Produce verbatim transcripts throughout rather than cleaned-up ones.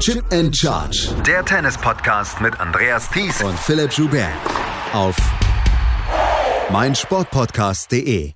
Chip and Charge. Der Tennis-Podcast mit Andreas Thies und Philipp Joubert auf meinsportpodcast punkt de.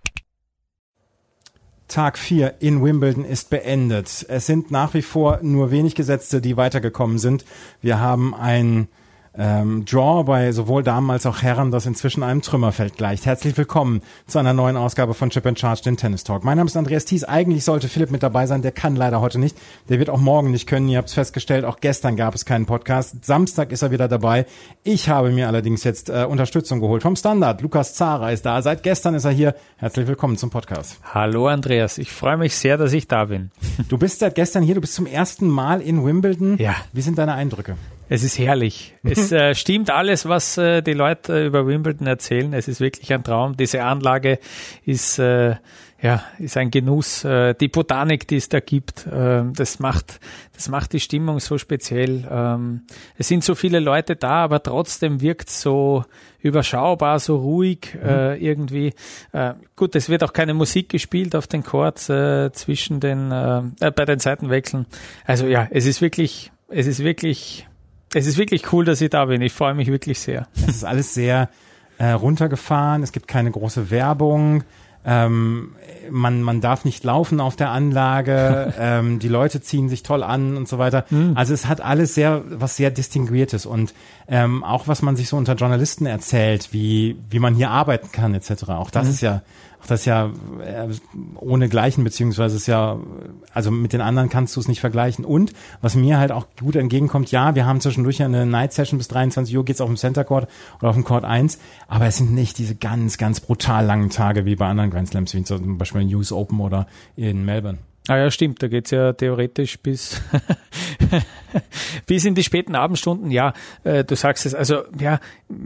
Tag vier in Wimbledon ist beendet. Es sind nach wie vor nur wenig Gesetzte, die weitergekommen sind. Wir haben ein ähm, Draw bei sowohl Damen als auch Herren, das inzwischen einem Trümmerfeld gleicht. Herzlich willkommen zu einer neuen Ausgabe von Chip and Charge, den Tennis Talk. Mein Name ist Andreas Thies. Eigentlich sollte Philipp mit dabei sein, der kann leider heute nicht. Der wird auch morgen nicht können. Ihr habt es festgestellt, auch gestern gab es keinen Podcast. Samstag ist er wieder dabei. Ich habe mir allerdings jetzt äh, Unterstützung geholt vom Standard. Lukas Zahrer ist da. Seit gestern ist er hier. Herzlich willkommen zum Podcast. Hallo Andreas, ich freue mich sehr, dass ich da bin. Du bist seit gestern hier, du bist zum ersten Mal in Wimbledon. Ja. Wie sind deine Eindrücke? Es ist herrlich. Es äh, stimmt alles, was äh, die Leute äh, über Wimbledon erzählen. Es ist wirklich ein Traum. Diese Anlage ist äh, ja ist ein Genuss. Äh, die Botanik, die es da gibt, äh, das macht das macht die Stimmung so speziell. Ähm, es sind so viele Leute da, aber trotzdem wirkt es so überschaubar, so ruhig mhm. äh, irgendwie. Äh, gut, es wird auch keine Musik gespielt auf den Courts äh, zwischen den äh, äh, bei den Seitenwechseln. Also ja, es ist wirklich, es ist wirklich Es ist wirklich cool, dass ich da bin. Ich freue mich wirklich sehr. Es ist alles sehr äh, runtergefahren. Es gibt keine große Werbung. Ähm, man, man darf nicht laufen auf der Anlage. ähm, die Leute ziehen sich toll an und so weiter. Mhm. Also es hat alles sehr, was sehr Distinguiertes und ähm, auch was man sich so unter Journalisten erzählt, wie, wie man hier arbeiten kann et cetera. Auch das mhm. ist ja, auch das ist ja äh, ohne Gleichen, beziehungsweise ist ja, also mit den anderen kannst du es nicht vergleichen. Und was mir halt auch gut entgegenkommt, ja, wir haben zwischendurch ja eine Night Session bis dreiundzwanzig Uhr, geht's auf dem Center Court oder auf dem Court eins, aber es sind nicht diese ganz, ganz brutal langen Tage wie bei anderen Grand Slams, wie zum Beispiel in U S Open oder in Melbourne. Ah ja, stimmt, da geht's ja theoretisch bis bis in die späten Abendstunden. Ja, äh, du sagst es, also ja,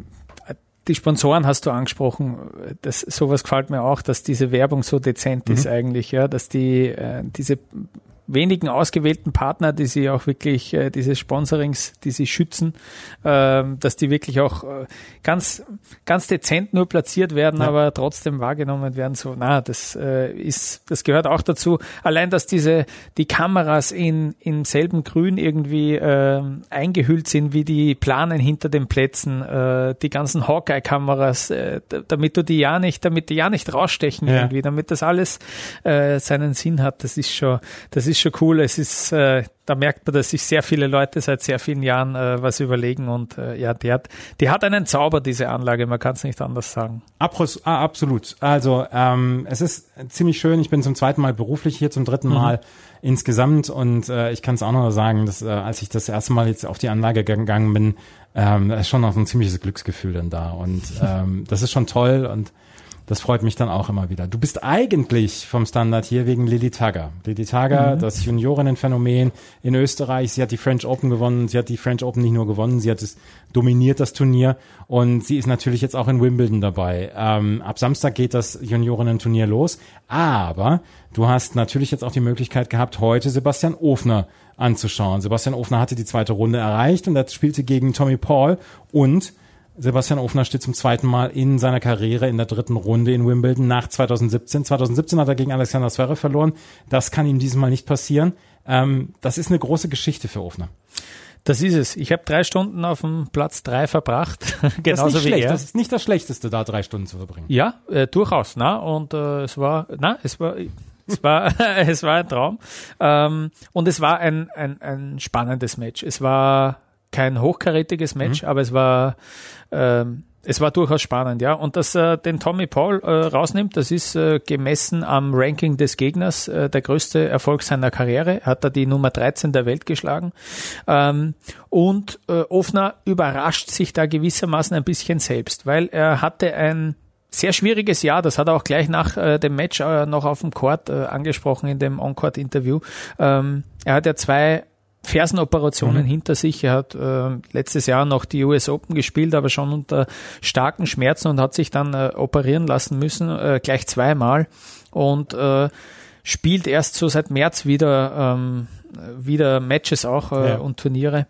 die Sponsoren hast du angesprochen, das, sowas gefällt mir auch, dass diese Werbung so dezent mhm. ist eigentlich, ja, dass die äh, diese wenigen ausgewählten Partner, die sie auch wirklich, äh, diese Sponsorings, die sie schützen, äh, dass die wirklich auch äh, ganz ganz dezent nur platziert werden, ja. aber trotzdem wahrgenommen werden. So, na, das äh, ist, das gehört auch dazu. Allein, dass diese die Kameras in im selben Grün irgendwie äh, eingehüllt sind, wie die Planen hinter den Plätzen, äh, die ganzen Hawkeye-Kameras, äh, damit du die ja nicht, damit die ja nicht rausstechen ja. irgendwie, damit das alles äh, seinen Sinn hat. Das ist schon, das ist schon cool. Es ist, äh, da merkt man, dass sich sehr viele Leute seit sehr vielen Jahren äh, was überlegen und äh, ja, die hat, die hat einen Zauber, diese Anlage, man kann es nicht anders sagen. Abros, ah, absolut. Also ähm, es ist ziemlich schön. Ich bin zum zweiten Mal beruflich hier, zum dritten Mal mhm. insgesamt und äh, ich kann es auch noch sagen, dass äh, als ich das erste Mal jetzt auf die Anlage gegangen bin, ähm, da ist schon noch ein ziemliches Glücksgefühl dann da und ähm, das ist schon toll und das freut mich dann auch immer wieder. Du bist eigentlich vom Standard hier wegen Lili Tagger. Lili Tagger, mhm. das Juniorinnenphänomen in Österreich. Sie hat die French Open gewonnen. Sie hat die French Open nicht nur gewonnen, sie hat es dominiert, das Turnier. Und sie ist natürlich jetzt auch in Wimbledon dabei. Ähm, ab Samstag geht das Juniorinnen-Turnier los. Aber du hast natürlich jetzt auch die Möglichkeit gehabt, heute Sebastian Ofner anzuschauen. Sebastian Ofner hatte die zweite Runde erreicht und er spielte gegen Tommy Paul und Sebastian Ofner steht zum zweiten Mal in seiner Karriere in der dritten Runde in Wimbledon nach zwanzig siebzehn. zwanzig siebzehn hat er gegen Alexander Zverev verloren. Das kann ihm dieses Mal nicht passieren. Ähm, das ist eine große Geschichte für Ofner. Das ist es. Ich habe drei Stunden auf dem Platz drei verbracht. Genauso das ist nicht wie schlecht. er. Das ist nicht das Schlechteste, da drei Stunden zu verbringen. Ja, äh, durchaus. Na und äh, es war, na es war. Es war, es war ein Traum. Ähm, und es war ein, ein, ein spannendes Match. Es war kein hochkarätiges Match, mhm. aber es war ähm, es war durchaus spannend, ja. Und dass er äh, den Tommy Paul äh, rausnimmt, das ist äh, gemessen am Ranking des Gegners äh, der größte Erfolg seiner Karriere. Hat er die Nummer dreizehn der Welt geschlagen. Ähm, und äh, Ofner überrascht sich da gewissermaßen ein bisschen selbst, weil er hatte ein sehr schwieriges Jahr, das hat er auch gleich nach äh, dem Match äh, noch auf dem Court äh, angesprochen in dem On-Court-Interview. Ähm, er hat ja zwei Fersenoperationen mhm. hinter sich. Er hat äh, letztes Jahr noch die U S Open gespielt, aber schon unter starken Schmerzen und hat sich dann äh, operieren lassen müssen, äh, gleich zweimal und äh, spielt erst so seit März wieder ähm, wieder Matches auch äh, ja. und Turniere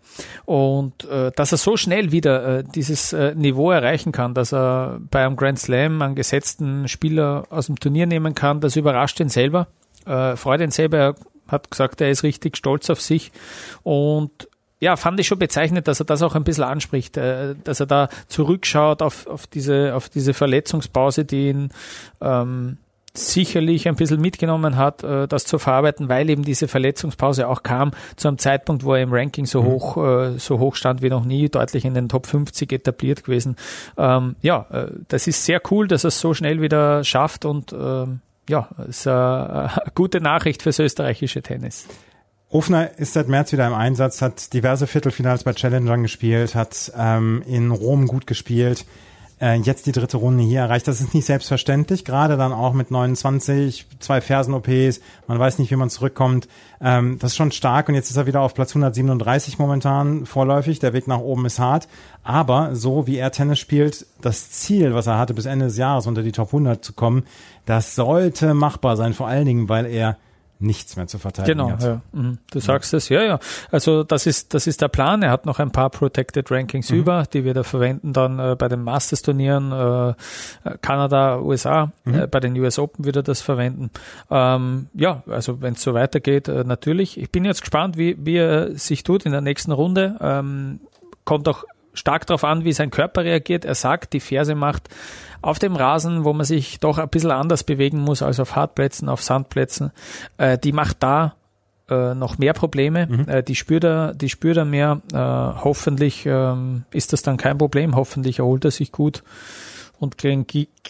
und äh, dass er so schnell wieder äh, dieses äh, Niveau erreichen kann, dass er bei einem Grand Slam einen gesetzten Spieler aus dem Turnier nehmen kann, das überrascht ihn selber, äh, freut ihn selber. Er hat gesagt, er ist richtig stolz auf sich und ja, fand ich schon bezeichnend, dass er das auch ein bisschen anspricht, äh, dass er da zurückschaut auf, auf diese, auf diese Verletzungspause, die ihn ähm, sicherlich ein bisschen mitgenommen hat, äh, das zu verarbeiten, weil eben diese Verletzungspause auch kam zu einem Zeitpunkt, wo er im Ranking so hoch, äh, so hoch stand wie noch nie, deutlich in den Top fünfzig etabliert gewesen. Ähm, ja, äh, das ist sehr cool, dass er es so schnell wieder schafft und ähm, ja, ist äh, eine gute Nachricht fürs österreichische Tennis. Ofner ist seit März wieder im Einsatz, hat diverse Viertelfinals bei Challengern gespielt, hat ähm, in Rom gut gespielt, äh, jetzt die dritte Runde hier erreicht. Das ist nicht selbstverständlich, gerade dann auch mit neunundzwanzig, zwei Fersen-O Ps, man weiß nicht, wie man zurückkommt. Ähm, das ist schon stark und jetzt ist er wieder auf Platz hundertsiebenunddreißig momentan vorläufig. Der Weg nach oben ist hart, aber so wie er Tennis spielt, das Ziel, was er hatte, bis Ende des Jahres unter die Top hundert zu kommen, das sollte machbar sein, vor allen Dingen, weil er nichts mehr zu verteidigen genau, hat. Ja. Mhm. Du sagst es, ja, ja. Also das ist das ist der Plan. Er hat noch ein paar Protected Rankings mhm. über, die wir da verwenden dann äh, bei den Masters-Turnieren, äh, Kanada, U S A, mhm. äh, bei den U S Open wird er das verwenden. Ähm, ja, also wenn es so weitergeht, äh, natürlich. Ich bin jetzt gespannt, wie, wie er sich tut in der nächsten Runde. Ähm, kommt auch stark darauf an, wie sein Körper reagiert. Er sagt, die Ferse macht auf dem Rasen, wo man sich doch ein bisschen anders bewegen muss als auf Hartplätzen, auf Sandplätzen, äh, die macht da äh, noch mehr Probleme. Mhm. Äh, die spürt er, die spürt er mehr. Äh, hoffentlich ähm, ist das dann kein Problem. Hoffentlich erholt er sich gut. Und gegen,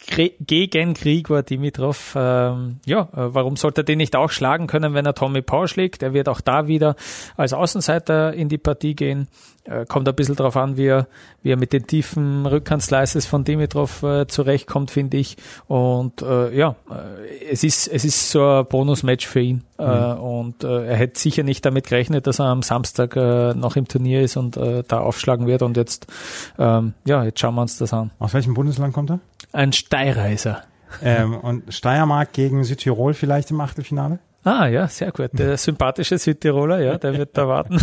gegen Grigor Dimitrov, ähm, ja, warum sollte er den nicht auch schlagen können, wenn er Tommy Paul schlägt? Er wird auch da wieder als Außenseiter in die Partie gehen. Äh, kommt ein bisschen darauf an, wie er, wie er mit den tiefen Rückhandslices von Dimitrov äh, zurechtkommt, finde ich. Und äh, ja, äh, es ist es ist so ein Bonusmatch für ihn. Mhm. Äh, und äh, er hätte sicher nicht damit gerechnet, dass er am Samstag äh, noch im Turnier ist und äh, da aufschlagen wird. Und jetzt, ähm, ja, jetzt schauen wir uns das an. Aus welchem Bundesland kommt er? Ein Steirer ist er. Ähm, und Steiermark gegen Südtirol vielleicht im Achtelfinale? Ah ja, sehr gut. Der sympathische Südtiroler, ja, der wird da warten.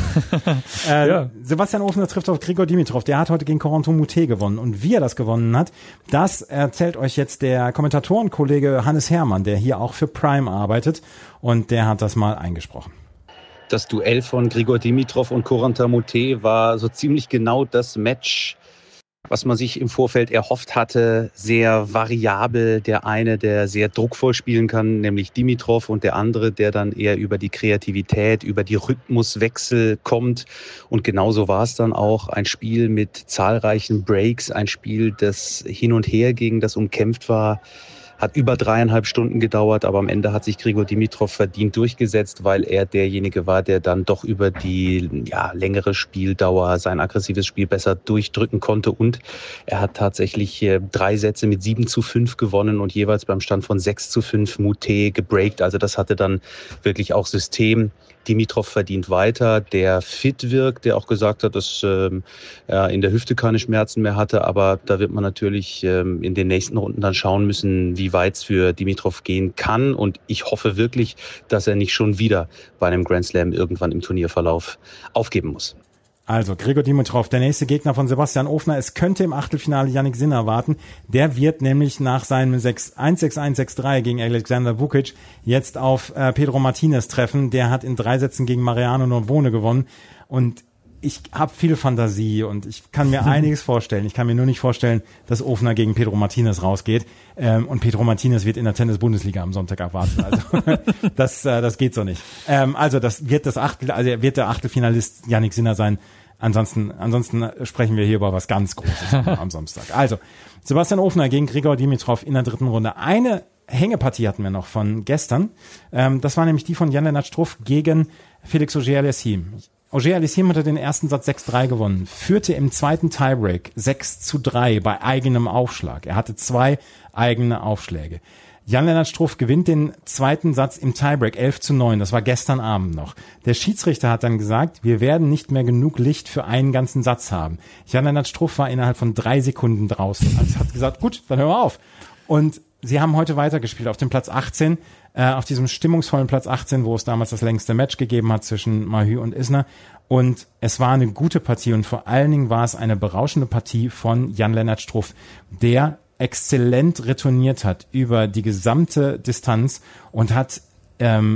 äh, ja. Sebastian Ofner trifft auf Grigor Dimitrov. Der hat heute gegen Corentin Moutet gewonnen. Und wie er das gewonnen hat, das erzählt euch jetzt der Kommentatorenkollege Hannes Hermann, der hier auch für Prime arbeitet. Und der hat das mal eingesprochen. Das Duell von Grigor Dimitrov und Corentin Moutet war so ziemlich genau das Match, was man sich im Vorfeld erhofft hatte, sehr variabel. Der eine, der sehr druckvoll spielen kann, nämlich Dimitrov, und der andere, der dann eher über die Kreativität, über die Rhythmuswechsel kommt. Und genauso war es dann auch. Ein Spiel mit zahlreichen Breaks, ein Spiel, das hin und her ging, das umkämpft war. Hat über dreieinhalb Stunden gedauert, aber am Ende hat sich Grigor Dimitrov verdient durchgesetzt, weil er derjenige war, der dann doch über die ja, längere Spieldauer sein aggressives Spiel besser durchdrücken konnte. Und er hat tatsächlich äh, drei Sätze mit sieben zu fünf gewonnen und jeweils beim Stand von sechs zu fünf Moutet gebreakt. Also das hatte dann wirklich auch System. Dimitrov verdient weiter, der fit wirkt, der auch gesagt hat, dass ähm, er in der Hüfte keine Schmerzen mehr hatte. Aber da wird man natürlich ähm, in den nächsten Runden dann schauen müssen, wie weit es für Dimitrov gehen kann. Und ich hoffe wirklich, dass er nicht schon wieder bei einem Grand Slam irgendwann im Turnierverlauf aufgeben muss. Also Grigor Dimitrov, der nächste Gegner von Sebastian Ofner. Es könnte im Achtelfinale Jannik Sinner warten. Der wird nämlich nach seinem sechs eins sechs eins sechs drei gegen Alexander Vukic jetzt auf äh, Pedro Martinez treffen. Der hat in drei Sätzen gegen Mariano Narbonne gewonnen. Und ich habe viel Fantasie und ich kann mir einiges vorstellen. Ich kann mir nur nicht vorstellen, dass Ofner gegen Pedro Martinez rausgeht. Ähm, und Pedro Martinez wird in der Tennis-Bundesliga am Sonntag erwarten. Also das, äh, das geht so nicht. Ähm, also das wird das Achtel, also er wird der Achtelfinalist Jannik Sinner sein. Ansonsten, ansonsten sprechen wir hier über was ganz Großes am Samstag. Also, Sebastian Ofner gegen Grigor Dimitrov in der dritten Runde. Eine Hängepartie hatten wir noch von gestern. Ähm, das war nämlich die von Jan-Lennart Struff gegen Felix Auger-Aliassime. Auger-Aliassime hatte den ersten Satz sechs drei gewonnen, führte im zweiten Tiebreak sechs zu drei bei eigenem Aufschlag. Er hatte zwei eigene Aufschläge. Jan-Lennart Struff gewinnt den zweiten Satz im Tiebreak elf zu neun. Das war gestern Abend noch. Der Schiedsrichter hat dann gesagt, wir werden nicht mehr genug Licht für einen ganzen Satz haben. Jan-Lennart Struff war innerhalb von drei Sekunden draußen. Also hat gesagt, gut, dann hören wir auf. Und sie haben heute weitergespielt auf dem Platz achtzehn, äh, auf diesem stimmungsvollen Platz achtzehn, wo es damals das längste Match gegeben hat zwischen Mahü und Isner. Und es war eine gute Partie und vor allen Dingen war es eine berauschende Partie von Jan-Lennart Struff, der exzellent retourniert hat über die gesamte Distanz und hat ähm,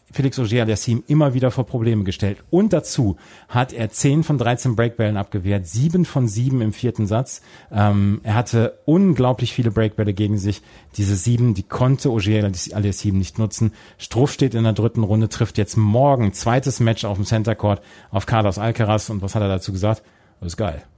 Felix Auger-Aliassime immer wieder vor Probleme gestellt. Und dazu hat er zehn von dreizehn Breakbällen abgewehrt, sieben von sieben im vierten Satz. Ähm, er hatte unglaublich viele Breakbälle gegen sich. Diese sieben, die konnte Auger-Aliassime nicht nutzen. Struff steht in der dritten Runde, trifft jetzt morgen zweites Match auf dem Center Court auf Carlos Alcaraz. Und was hat er dazu gesagt? Das ist geil.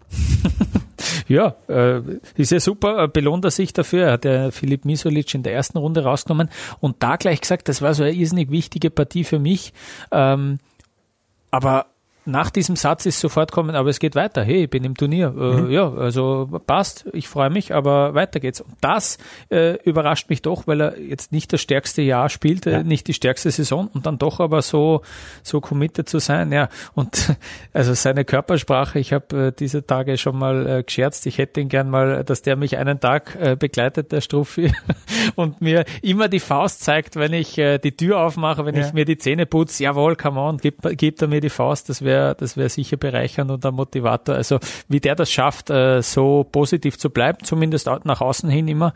Ja, äh, ist ja super, belohnt er sich dafür. Er hat ja Filip Misolic in der ersten Runde rausgenommen und da gleich gesagt, das war so eine irrsinnig wichtige Partie für mich. Ähm, aber nach diesem Satz ist sofort kommen, aber es geht weiter. Hey, ich bin im Turnier. Äh, mhm. Ja, also passt, ich freue mich, aber weiter geht's. Und das äh, überrascht mich doch, weil er jetzt nicht das stärkste Jahr spielt, ja. äh, nicht die stärkste Saison und dann doch aber so so committed zu sein. Ja, und also seine Körpersprache, ich habe äh, diese Tage schon mal äh, gescherzt, ich hätte ihn gern mal, dass der mich einen Tag äh, begleitet, der Struffi, und mir immer die Faust zeigt, wenn ich äh, die Tür aufmache, wenn ja. ich mir die Zähne putze. Jawohl, come on, gibt, gibt er mir die Faust, das wäre Das wäre sicher bereichernd und ein Motivator. Also wie der das schafft, so positiv zu bleiben, zumindest nach außen hin immer,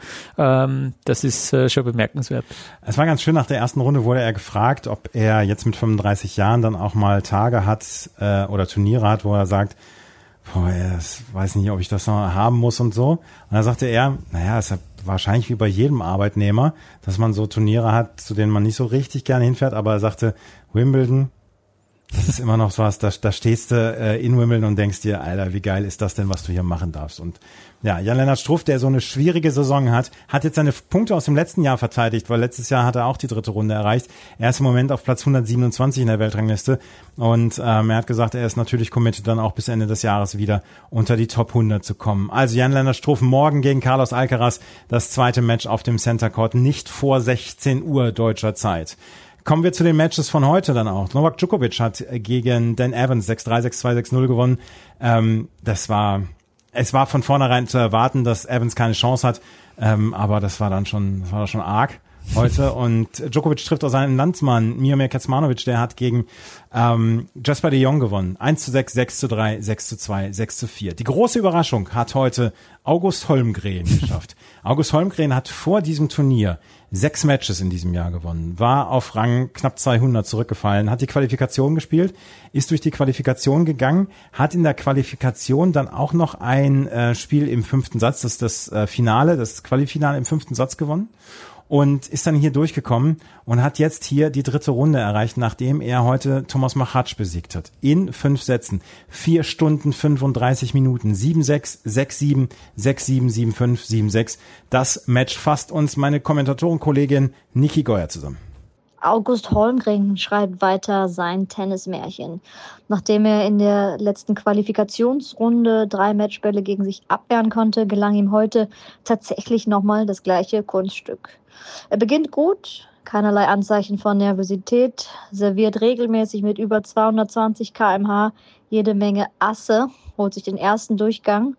das ist schon bemerkenswert. Es war ganz schön, nach der ersten Runde wurde er gefragt, ob er jetzt mit fünfunddreißig Jahren dann auch mal Tage hat oder Turniere hat, wo er sagt, boah, ich weiß nicht, ob ich das noch haben muss und so. Und da sagte er, naja, es ist wahrscheinlich wie bei jedem Arbeitnehmer, dass man so Turniere hat, zu denen man nicht so richtig gerne hinfährt, aber er sagte, Wimbledon, das ist immer noch so was, da, da stehst du äh, in Wimbledon und denkst dir, Alter, wie geil ist das denn, was du hier machen darfst. Und ja, Jan-Lennart Struff, der so eine schwierige Saison hat, hat jetzt seine Punkte aus dem letzten Jahr verteidigt, weil letztes Jahr hat er auch die dritte Runde erreicht. Er ist im Moment auf Platz hundertsiebenundzwanzig in der Weltrangliste und ähm, er hat gesagt, er ist natürlich committed, dann auch bis Ende des Jahres wieder unter die Top hundert zu kommen. Also Jan-Lennart Struff morgen gegen Carlos Alcaraz, das zweite Match auf dem Center Court, nicht vor sechzehn Uhr deutscher Zeit. Kommen wir zu den Matches von heute dann auch. Novak Djokovic hat gegen Dan Evans sechs drei, sechs zwei, sechs null gewonnen. Ähm, das war, es war von vornherein zu erwarten, dass Evans keine Chance hat, ähm, aber das war dann schon, das war schon arg heute. Und Djokovic trifft auch seinen Landsmann Miomir Kecmanovic, der hat gegen ähm, Jasper de Jong gewonnen. eins zu sechs, sechs zu drei, sechs zu zwei, sechs zu vier. Die große Überraschung hat heute August Holmgren geschafft. August Holmgren hat vor diesem Turnier sechs Matches in diesem Jahr gewonnen, war auf Rang knapp zweihundert zurückgefallen, hat die Qualifikation gespielt, ist durch die Qualifikation gegangen, hat in der Qualifikation dann auch noch ein äh, Spiel im fünften Satz, das ist das äh, Finale, das Qualifinale im fünften Satz gewonnen und ist dann hier durchgekommen und hat jetzt hier die dritte Runde erreicht, nachdem er heute Thomas Machac besiegt hat. In fünf Sätzen, vier Stunden fünfunddreißig Minuten, sieben sechs, sechs sieben, sechs sieben, sieben fünf, sieben sechs. Das Match fasst uns meine Kommentatorenkollegin Niki Geuer zusammen. August Holmgren schreibt weiter sein Tennismärchen. Nachdem er in der letzten Qualifikationsrunde drei Matchbälle gegen sich abwehren konnte, gelang ihm heute tatsächlich nochmal das gleiche Kunststück. Er beginnt gut, keinerlei Anzeichen von Nervosität, serviert regelmäßig mit über zweihundertzwanzig Kilometer pro Stunde jede Menge Asse, holt sich den ersten Durchgang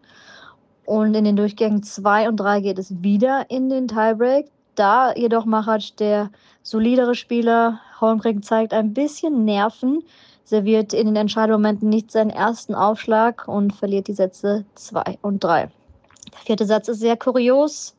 und in den Durchgängen zwei und drei geht es wieder in den Tiebreak. Da jedoch Machac der solidere Spieler, Holmgren zeigt ein bisschen Nerven, serviert in den Entscheidungsmomenten nicht seinen ersten Aufschlag und verliert die Sätze zwei und drei. Der vierte Satz ist sehr kurios.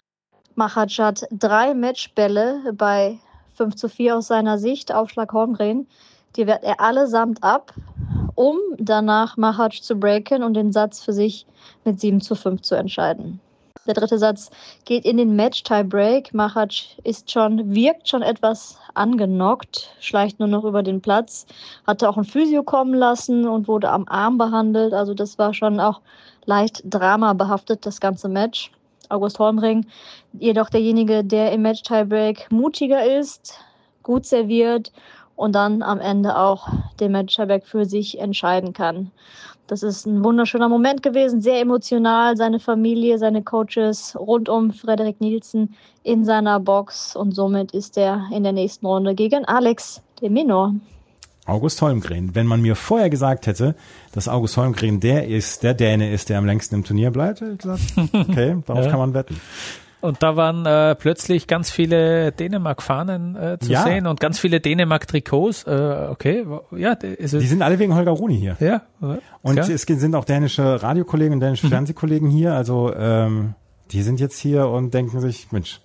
Machac hat drei Matchbälle bei fünf zu vier aus seiner Sicht, Aufschlag Holmgren. Die wehrt er allesamt ab, um danach Machac zu breaken und den Satz für sich mit sieben zu fünf zu entscheiden. Der dritte Satz geht in den Match-Tiebreak. Machac ist schon, wirkt schon etwas angenockt, schleicht nur noch über den Platz, hatte auch ein Physio kommen lassen und wurde am Arm behandelt. Also das war schon auch leicht dramabehaftet, das ganze Match. August Holmgren, jedoch derjenige, der im Match-Tiebreak mutiger ist, gut serviert und dann am Ende auch den Match-Tiebreak für sich entscheiden kann. Das ist ein wunderschöner Moment gewesen, sehr emotional. Seine Familie, seine Coaches rund um Frederik Nielsen in seiner Box. Und somit ist er in der nächsten Runde gegen Alex de Minaur. August Holmgren. Wenn man mir vorher gesagt hätte, dass August Holmgren der ist, der Däne ist, der am längsten im Turnier bleibt, hätte ich gesagt, okay, darauf ja. kann man wetten. Und da waren äh, plötzlich ganz viele Dänemark-Fahnen äh, zu ja. sehen und ganz viele Dänemark-Trikots. Äh, okay, ja. Also die sind alle wegen Holger Rune hier. Ja. Und ja. es sind auch dänische Radiokollegen und dänische mhm. Fernsehkollegen hier. Also ähm, die sind jetzt hier und denken sich, Mensch,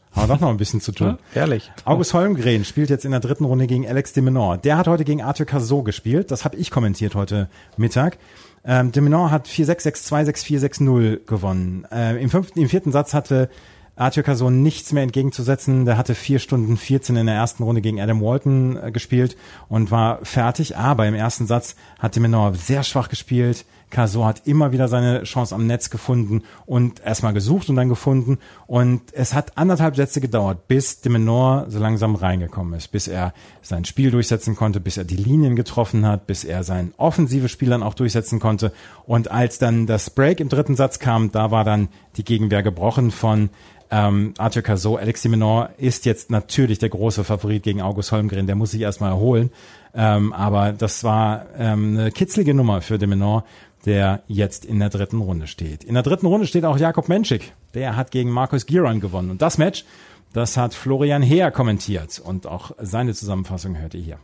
haben wir doch noch ein bisschen zu tun. Ja, herrlich. August Holmgren spielt jetzt in der dritten Runde gegen Alex de Minaur. Der hat heute gegen Arthur Cazaux gespielt. Das habe ich kommentiert heute Mittag. Ähm, de Minaur hat vier sechs, sechs zwei, sechs vier, sechs null gewonnen. Äh, im, fünften, Im vierten Satz hatte Arthur Cazaux nichts mehr entgegenzusetzen. Der hatte vier Stunden vierzehn in der ersten Runde gegen Adam Walton äh, gespielt und war fertig. Aber im ersten Satz hat de Minaur sehr schwach gespielt. Cazaux hat immer wieder seine Chance am Netz gefunden und erstmal gesucht und dann gefunden. Und es hat anderthalb Sätze gedauert, bis de Minaur so langsam reingekommen ist, bis er sein Spiel durchsetzen konnte, bis er die Linien getroffen hat, bis er sein offensives Spiel dann auch durchsetzen konnte. Und als dann das Break im dritten Satz kam, da war dann die Gegenwehr gebrochen von ähm, Arthur Cazaux. Alex de Minaur ist jetzt natürlich der große Favorit gegen August Holmgren, der muss sich erstmal erholen. Ähm, aber das war ähm, eine kitzlige Nummer für de Minaur, der jetzt in der dritten Runde steht. In der dritten Runde steht auch Jakub Menšík. Der hat gegen Marcus Giron gewonnen. Und das Match, das hat Florian Heer kommentiert. Und auch seine Zusammenfassung hört ihr hier.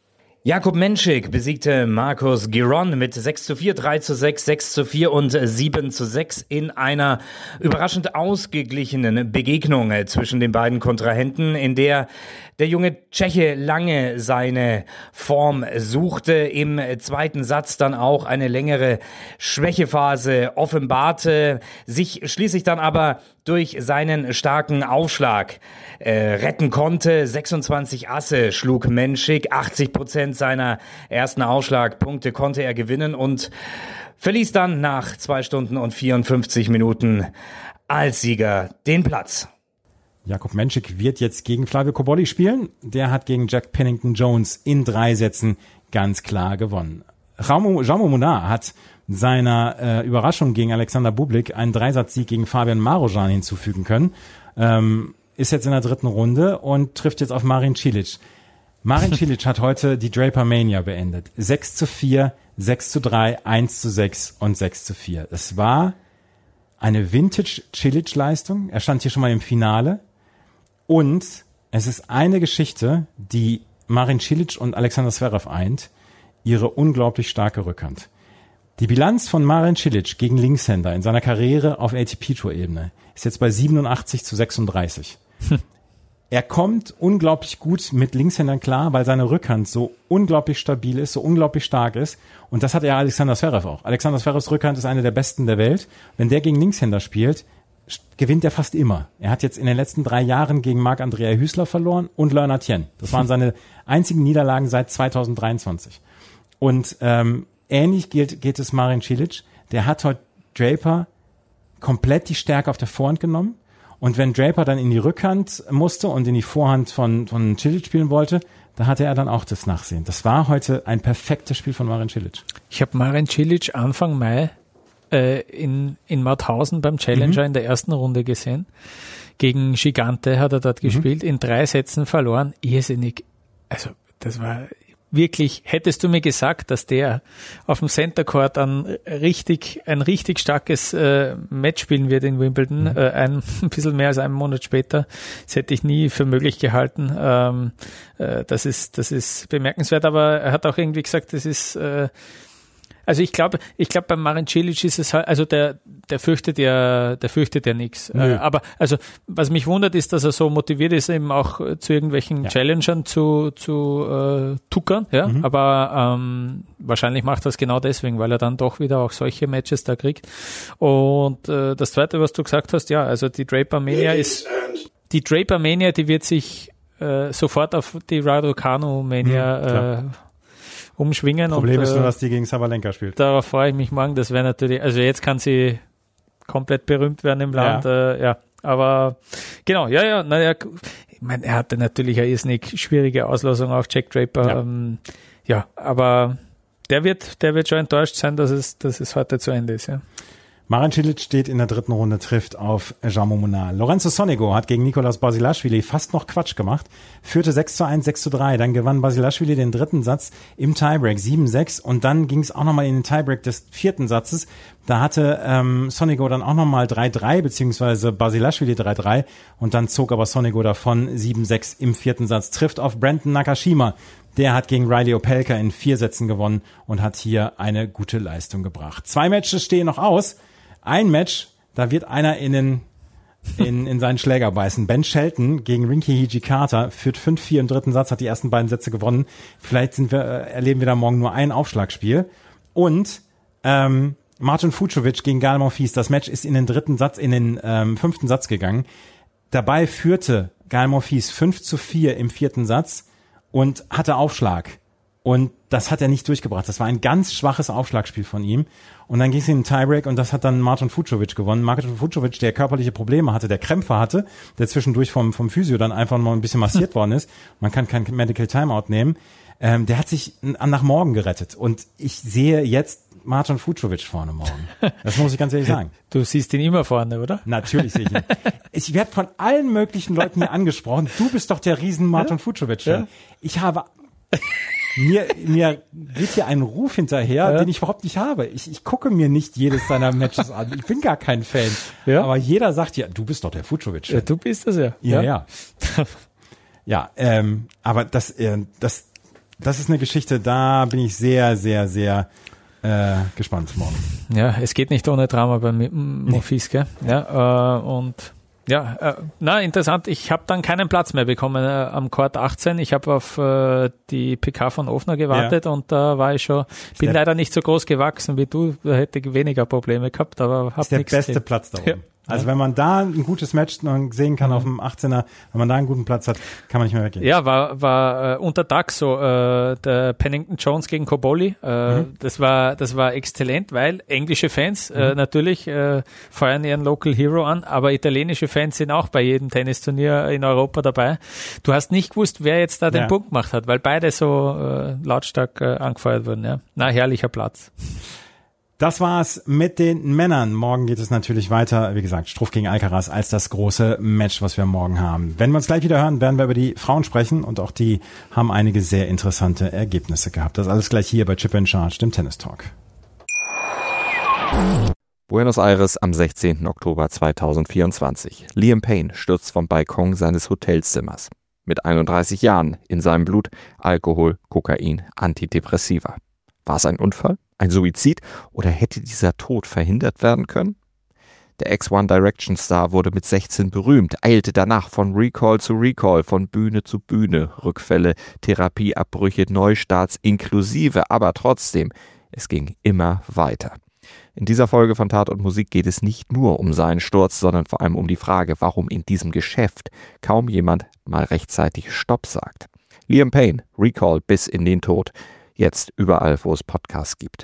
Jakub Menšík besiegte Marcus Giron mit sechs zu vier, drei zu sechs, sechs zu vier und sieben zu sechs in einer überraschend ausgeglichenen Begegnung zwischen den beiden Kontrahenten, in der der junge Tscheche lange seine Form suchte, im zweiten Satz dann auch eine längere Schwächephase offenbarte, sich schließlich dann aber durch seinen starken Aufschlag äh, retten konnte. sechsundzwanzig Asse schlug Menšík, achtzig Prozent seiner ersten Aufschlagpunkte konnte er gewinnen und verließ dann nach zwei Stunden und vierundfünfzig Minuten als Sieger den Platz. Jakub Menšík wird jetzt gegen Flavio Cobolli spielen. Der hat gegen Jack Pennington Jones in drei Sätzen ganz klar gewonnen. Jaume Munar hat seiner äh, Überraschung gegen Alexander Bublik einen Dreisatzsieg gegen Fabian Marojan hinzufügen können. Ähm, ist jetzt in der dritten Runde und trifft jetzt auf Marin Cilic. Marin Cilic hat heute die Draper Mania beendet. sechs zu vier, sechs zu drei, eins zu sechs und sechs zu vier. Es war eine Vintage-Cilic-Leistung. Er stand hier schon mal im Finale. Und es ist eine Geschichte, die Marin Cilic und Alexander Zverev eint, ihre unglaublich starke Rückhand. Die Bilanz von Marin Cilic gegen Linkshänder in seiner Karriere auf A T P-Tour-Ebene ist jetzt bei siebenundachtzig zu sechsunddreißig. Hm. Er kommt unglaublich gut mit Linkshändern klar, weil seine Rückhand so unglaublich stabil ist, so unglaublich stark ist. Und das hat ja Alexander Zverev auch. Alexander Zverevs Rückhand ist eine der besten der Welt. Wenn der gegen Linkshänder spielt, gewinnt er fast immer. Er hat jetzt in den letzten drei Jahren gegen Marc-Andrea Hüßler verloren und Leonard Tien. Das waren seine einzigen Niederlagen seit zweitausenddreiundzwanzig. Und ähm, ähnlich geht, geht es Marin Cilic. Der hat heute Draper komplett die Stärke auf der Vorhand genommen. Und wenn Draper dann in die Rückhand musste und in die Vorhand von, von Cilic spielen wollte, da hatte er dann auch das Nachsehen. Das war heute ein perfektes Spiel von Marin Cilic. Ich habe Marin Cilic Anfang Mai in, in Mauthausen beim Challenger mhm. in der ersten Runde gesehen. Gegen Gigante hat er dort mhm. gespielt, in drei Sätzen verloren. Irrsinnig. Also, das war wirklich, hättest du mir gesagt, dass der auf dem Center Court ein richtig, ein richtig starkes äh, Match spielen wird in Wimbledon, mhm. äh, ein, ein bisschen mehr als einen Monat später, das hätte ich nie für möglich gehalten. Ähm, äh, das ist, das ist bemerkenswert, aber er hat auch irgendwie gesagt, das ist, äh, Also ich glaube, ich glaube beim Marin Cilic ist es halt, also der, der fürchtet ja, der fürchtet ja nichts. Äh, aber also was mich wundert, ist, dass er so motiviert ist, eben auch zu irgendwelchen ja. Challengern zu zu äh, tuckern. Ja, mhm. aber ähm, wahrscheinlich macht er das genau deswegen, weil er dann doch wieder auch solche Matches da kriegt. Und äh, das Zweite, was du gesagt hast, ja, also die Draper Mania ist, die Draper Mania, die wird sich äh, sofort auf die Raducanu Mania mhm, äh, umschwingen. Problem und, ist nur, äh, dass die gegen Sabalenka spielt. Darauf freue ich mich morgen. Das wäre natürlich, also jetzt kann sie komplett berühmt werden im Land. Ja, äh, ja. Aber genau, ja, ja, naja, ich meine, er hatte natürlich eine irrsinnig schwierige Auslosung auf Jack Draper. Ja, ähm, ja aber der wird, der wird schon enttäuscht sein, dass es, dass es heute zu Ende ist, ja. Marin Cilic steht in der dritten Runde, trifft auf Jaume Munar. Lorenzo Sonego hat gegen Nicolas Basilashvili fast noch Quatsch gemacht, führte sechs zu eins, sechs zu drei. Dann gewann Basilashvili den dritten Satz im Tiebreak sieben sechs und dann ging es auch nochmal in den Tiebreak des vierten Satzes. Da hatte ähm, Sonego dann auch nochmal drei drei, beziehungsweise Basilashvili drei drei und dann zog aber Sonego davon sieben sechs im vierten Satz, trifft auf Brandon Nakashima. Der hat gegen Riley Opelka in vier Sätzen gewonnen und hat hier eine gute Leistung gebracht. Zwei Matches stehen noch aus. Ein Match, da wird einer in den in, in seinen Schläger beißen. Ben Shelton gegen Rinky Hijikata führt fünf vier im dritten Satz, hat die ersten beiden Sätze gewonnen. Vielleicht sind wir, äh, erleben wir da morgen nur ein Aufschlagspiel. Und ähm, Martin Fucsovics gegen Gael Monfils. Das Match ist in den dritten Satz, in den ähm, fünften Satz gegangen. Dabei führte Gael Monfils fünf zu vier im vierten Satz und hatte Aufschlag. Und das hat er nicht durchgebracht. Das war ein ganz schwaches Aufschlagspiel von ihm. Und dann ging es in den Tiebreak und das hat dann Martin Fucsovics gewonnen. Martin Fucsovics, der körperliche Probleme hatte, der Krämpfe hatte, der zwischendurch vom, vom Physio dann einfach mal ein bisschen massiert worden ist. Man kann kein Medical Timeout nehmen. Ähm, der hat sich nach morgen gerettet. Und ich sehe jetzt Martin Fucsovics vorne morgen. Das muss ich ganz ehrlich sagen. Du siehst ihn immer vorne, oder? Natürlich sehe ich ihn. Ich werde von allen möglichen Leuten hier angesprochen. Du bist doch der riesen Martin ja? Fucsovics-Fan. Ja? Ich habe... Mir, mir geht hier ein Ruf hinterher, ja. den ich überhaupt nicht habe. Ich, ich gucke mir nicht jedes seiner Matches an. Ich bin gar kein Fan. Ja. Aber jeder sagt ja, du bist doch der Fucsovics. Ja, du bist das ja. Ja, ja. Ja, ja ähm, aber das, äh, das, das ist eine Geschichte, da bin ich sehr, sehr, sehr äh, gespannt morgen. Ja, es geht nicht ohne Drama bei Monfils, gell? Ja, äh, und Ja, äh, na interessant. Ich habe dann keinen Platz mehr bekommen äh, am Court achtzehn. Ich habe auf äh, die P K von Ofner gewartet ja. und da äh, war ich schon, bin der, leider nicht so groß gewachsen wie du, da hätte ich weniger Probleme gehabt, aber habe nichts. Der beste gesehen. Platz da oben. Ja. Also wenn man da ein gutes Match sehen kann mhm. auf dem achtzehner, wenn man da einen guten Platz hat, kann man nicht mehr weggehen. Ja, war war äh, unter Tag so äh, der Pennington Jones gegen Cobolli. Äh, mhm. Das war das war exzellent, weil englische Fans mhm. äh, natürlich äh, feuern ihren Local Hero an, aber italienische Fans sind auch bei jedem Tennisturnier in Europa dabei. Du hast nicht gewusst, wer jetzt da den ja. Punkt gemacht hat, weil beide so äh, lautstark äh, angefeuert wurden. Ja, na herrlicher Platz. Das war's mit den Männern. Morgen geht es natürlich weiter. Wie gesagt, Struff gegen Alcaraz als das große Match, was wir morgen haben. Wenn wir uns gleich wieder hören, werden wir über die Frauen sprechen und auch die haben einige sehr interessante Ergebnisse gehabt. Das alles gleich hier bei Chip and Charge, dem Tennis Talk. Buenos Aires am sechzehnten Oktober zweitausendvierundzwanzig. Liam Payne stürzt vom Balkon seines Hotelzimmers. Mit einunddreißig Jahren, in seinem Blut Alkohol, Kokain, Antidepressiva. War es ein Unfall? Ein Suizid? Oder hätte dieser Tod verhindert werden können? Der Ex-One Direction Star wurde mit sechzehn berühmt, eilte danach von Recall zu Recall, von Bühne zu Bühne, Rückfälle, Therapieabbrüche, Neustarts inklusive, aber trotzdem, es ging immer weiter. In dieser Folge von Tat und Musik geht es nicht nur um seinen Sturz, sondern vor allem um die Frage, warum in diesem Geschäft kaum jemand mal rechtzeitig Stopp sagt. Liam Payne, Recall bis in den Tod. Jetzt überall, wo es Podcasts gibt.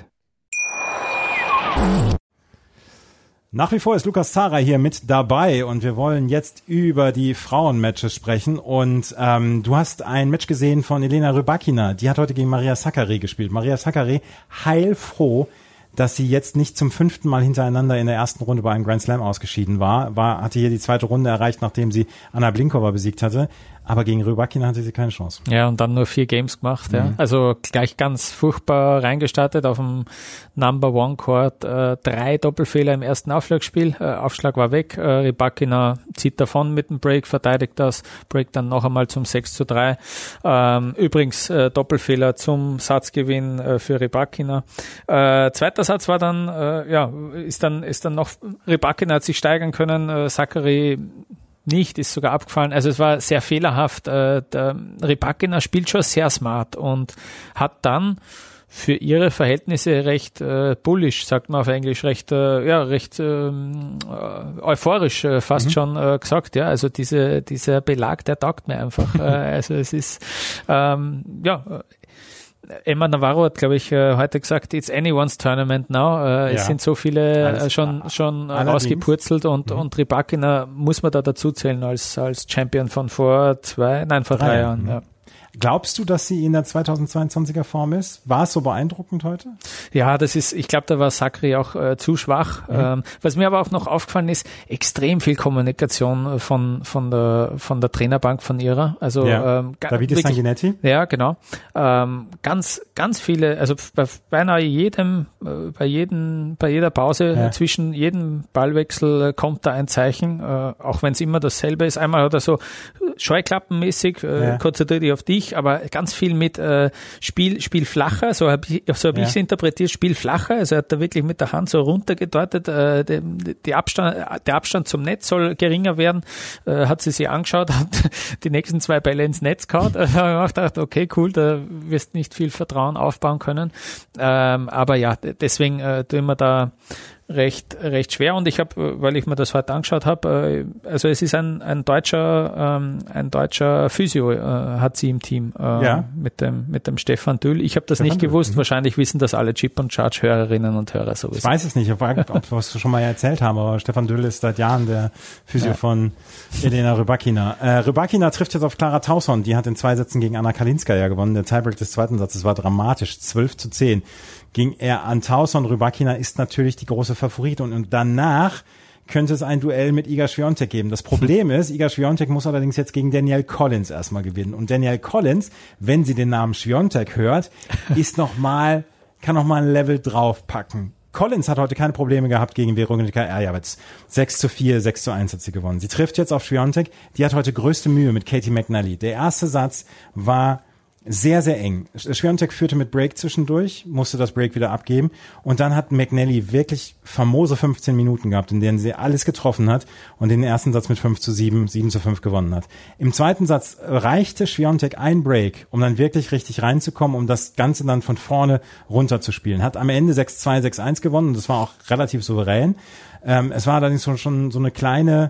Nach wie vor ist Lukas Zara hier mit dabei und wir wollen jetzt über die Frauenmatches sprechen. Und ähm, du hast ein Match gesehen von Elena Rybakina. Die hat heute gegen Maria Sakkari gespielt. Maria Sakkari heilfroh, dass sie jetzt nicht zum fünften Mal hintereinander in der ersten Runde bei einem Grand Slam ausgeschieden war. war hatte hier die zweite Runde erreicht, nachdem sie Anna Blinkova besiegt hatte. Aber gegen Rybakina hatte sie keine Chance. Ja, und dann nur vier Games gemacht. Mhm. Ja. Also gleich ganz furchtbar reingestartet auf dem Number One Court. Äh, drei Doppelfehler im ersten Aufschlagspiel. Äh, Aufschlag war weg. Äh, Rybakina zieht davon mit dem Break, verteidigt das. Break dann noch einmal zum sechs zu drei. Ähm, übrigens äh, Doppelfehler zum Satzgewinn äh, für Rybakina. Äh, zweiter Satz war dann, äh, ja, ist dann, ist dann noch, Rybakina hat sich steigern können. Äh, Sakkari nicht, ist sogar abgefallen. Also es war sehr fehlerhaft. Äh, der Rybakina spielt schon sehr smart und hat dann für ihre Verhältnisse recht äh, bullish, sagt man auf Englisch, recht äh, ja recht ähm, äh, euphorisch äh, fast mhm. schon äh, gesagt. Ja, also diese dieser Belag, der taugt mir einfach. äh, also es ist ähm, ja. Emma Navarro hat, glaube ich, heute gesagt, it's anyone's tournament now. Äh, ja. Es sind so viele Alles, schon schon rausgepurzelt und mhm. und Rybakina muss man da dazu zählen als als Champion von vor zwei, nein vor drei, drei Jahren. Mhm. Ja. Glaubst du, dass sie in der zweitausendzweiundzwanziger Form ist? War es so beeindruckend heute? Ja, das ist, ich glaube, da war Sakkari auch äh, zu schwach. Mhm. Ähm, was mir aber auch noch aufgefallen ist, extrem viel Kommunikation von von der von der Trainerbank von ihrer. Also ja. ähm, Davide Sanguinetti. Ja, genau. Ähm, ganz ganz viele, also bei beinahe jedem, äh, bei jedem, bei jeder Pause ja. zwischen jedem Ballwechsel äh, kommt da ein Zeichen, äh, auch wenn es immer dasselbe ist. Einmal hat er so scheuklappenmäßig, äh, ja. konzentrier dich auf dich. wirklich, aber ganz viel mit äh, Spiel, Spiel flacher, so habe ich, so hab ja. ich es interpretiert, Spiel flacher, also er hat da wirklich mit der Hand so runtergedeutet, äh, die, die Abstand, der Abstand zum Netz soll geringer werden, äh, hat sie sich angeschaut, hat die nächsten zwei Bälle ins Netz gehauen, da habe ich auch gedacht, okay, cool, da wirst nicht viel Vertrauen aufbauen können, ähm, aber ja, deswegen äh, tun wir da recht recht schwer und ich habe, weil ich mir das heute angeschaut habe, also es ist ein ein deutscher ähm, ein deutscher Physio äh, hat sie im Team äh, ja. mit dem mit dem Stefan Düll. Ich habe das Stefan nicht gewusst. Mhm. Wahrscheinlich wissen das alle Chip und Charge Hörerinnen und Hörer sowieso. Ich weiß es nicht, ob wir es schon mal erzählt haben, aber Stefan Düll ist seit Jahren der Physio ja. von Elena Rybakina. Äh, Rybakina trifft jetzt auf Clara Tauson, die hat in zwei Sätzen gegen Anna Kalinskaya gewonnen. Der Tiebreak des zweiten Satzes war dramatisch, zwölf zu zehn. Ging er an Tauson. Rybakina ist natürlich die große Favoritin und danach könnte es ein Duell mit Iga Swiatek geben. Das Problem ist, Iga Swiatek muss allerdings jetzt gegen Danielle Collins erstmal gewinnen. Und Danielle Collins, wenn sie den Namen Swiatek hört, ist noch mal, kann noch mal ein Level draufpacken. Collins hat heute keine Probleme gehabt gegen Veronika Erjavec. sechs zu vier, sechs zu eins hat sie gewonnen. Sie trifft jetzt auf Swiatek. Die hat heute größte Mühe mit Katie McNally. Der erste Satz war sehr, sehr eng. Swiatek führte mit Break zwischendurch, musste das Break wieder abgeben und dann hat McNally wirklich famose fünfzehn Minuten gehabt, in denen sie alles getroffen hat und den ersten Satz mit fünf zu sieben, sieben zu fünf gewonnen hat. Im zweiten Satz reichte Swiatek ein Break, um dann wirklich richtig reinzukommen, um das Ganze dann von vorne runter zu spielen. Hat am Ende sechs zwei, sechs eins gewonnen und das war auch relativ souverän. Ähm, es war allerdings schon, schon so eine kleine,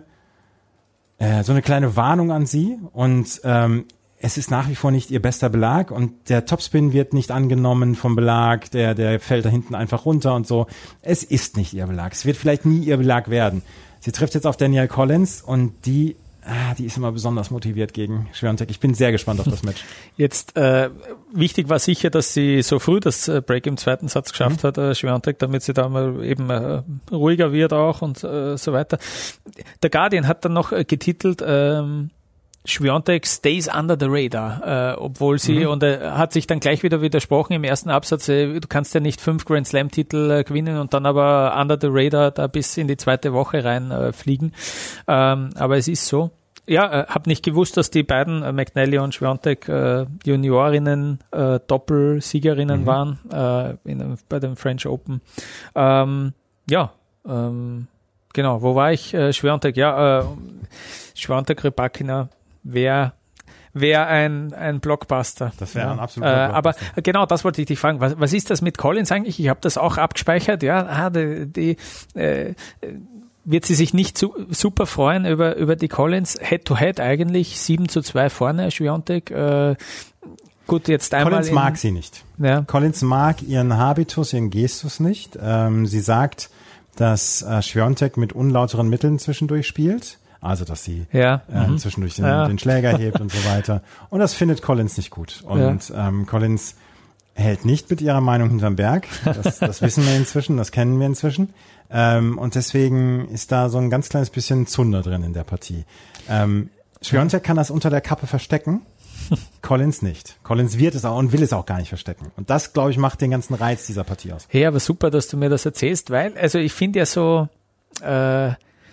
äh, so eine kleine Warnung an sie und ähm, es ist nach wie vor nicht ihr bester Belag und der Topspin wird nicht angenommen vom Belag, der der fällt da hinten einfach runter und so. Es ist nicht ihr Belag. Es wird vielleicht nie ihr Belag werden. Sie trifft jetzt auf Danielle Collins und die ah, die ist immer besonders motiviert gegen Swiatek. Ich bin sehr gespannt auf das Match. Jetzt äh, wichtig war sicher, dass sie so früh das Break im zweiten Satz geschafft mhm. hat, äh, Swiatek, damit sie da mal eben äh, ruhiger wird auch und äh, so weiter. Der Guardian hat dann noch äh, getitelt, ähm, Swiatek stays under the radar, äh, obwohl sie, mhm. und er äh, hat sich dann gleich wieder widersprochen im ersten Absatz, äh, du kannst ja nicht fünf Grand Slam Titel äh, gewinnen und dann aber under the radar da bis in die zweite Woche rein äh, fliegen. Ähm, aber es ist so. Ja, äh, habe nicht gewusst, dass die beiden, äh, McNally und Swiatek, äh, Juniorinnen, äh, Doppelsiegerinnen mhm. waren äh, in, bei dem French Open. Ähm, ja, ähm, genau, wo war ich? Äh, Swiatek, ja, äh, Swiatek, Rybakina, wäre wär ein, ein Blockbuster. Das wäre ja. ein absoluter äh, Blockbuster. Aber genau, das wollte ich dich fragen. Was, was ist das mit Collins eigentlich? Ich habe das auch abgespeichert. Ja, ah, die, die äh, wird sie sich nicht su- super freuen über, über die Collins. Head-to-Head eigentlich sieben zu zwei vorne, Swiatek. Äh, gut, jetzt einmal. Collins in, mag sie nicht. Ja. Collins mag ihren Habitus, ihren Gestus nicht. Ähm, sie sagt, dass äh, Swiatek mit unlauteren Mitteln zwischendurch spielt. Also, dass sie ja. äh, mhm. zwischendurch den, ja. den Schläger hebt und so weiter. Und das findet Collins nicht gut. Und ja. ähm, Collins hält nicht mit ihrer Meinung hinterm Berg. Das, das wissen wir inzwischen, das kennen wir inzwischen. Ähm, und deswegen ist da so ein ganz kleines bisschen Zunder drin in der Partie. Ähm, Swiatek kann das unter der Kappe verstecken. Collins nicht. Collins wird es auch und will es auch gar nicht verstecken. Und das, glaube ich, macht den ganzen Reiz dieser Partie aus. Hey, aber super, dass du mir das erzählst, weil, also ich finde ja so, äh,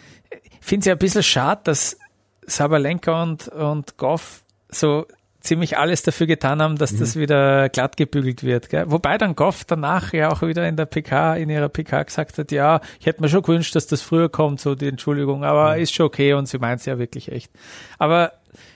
ich finde es ja ein bisschen schade, dass Sabalenka und, und Goff so ziemlich alles dafür getan haben, dass mhm. das wieder glatt gebügelt wird. Gell? Wobei dann Goff danach ja auch wieder in der P K, in ihrer P K gesagt hat, ja, ich hätte mir schon gewünscht, dass das früher kommt, so die Entschuldigung, aber mhm. ist schon okay und sie meint es ja wirklich echt. Aber